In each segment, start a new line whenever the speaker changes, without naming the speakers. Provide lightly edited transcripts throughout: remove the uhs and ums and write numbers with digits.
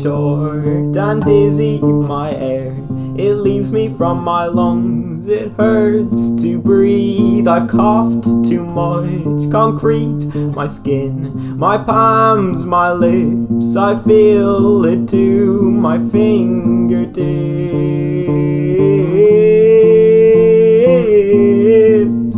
short and dizzy my air. It leaves me from my lungs, it hurts to breathe. I've coughed too much concrete, my skin, my palms, my lips. I feel it to my fingertips.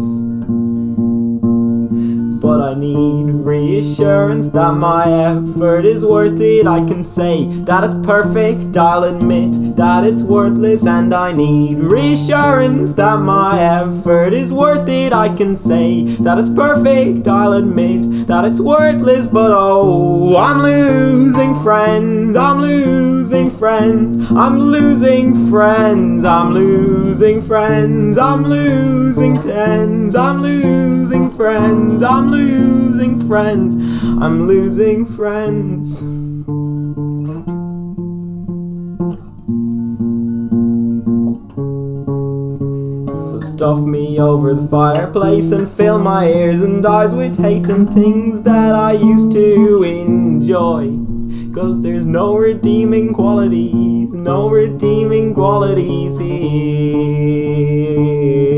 But I need reassurance that my effort is worth it. I can say that it's perfect, I'll admit that it's worthless. And I need reassurance that my effort is worth it. I can say that it's perfect, I'll admit that it's worthless. But oh, I'm losing friends, I'm losing friends, I'm losing friends, I'm losing friends, I'm losing tens, I'm losing friends, I'm losing friends, I'm losing friends. So stuff me over the fireplace and fill my ears and eyes with hate and things that I used to enjoy. 'Cause there's no redeeming qualities, no redeeming qualities here.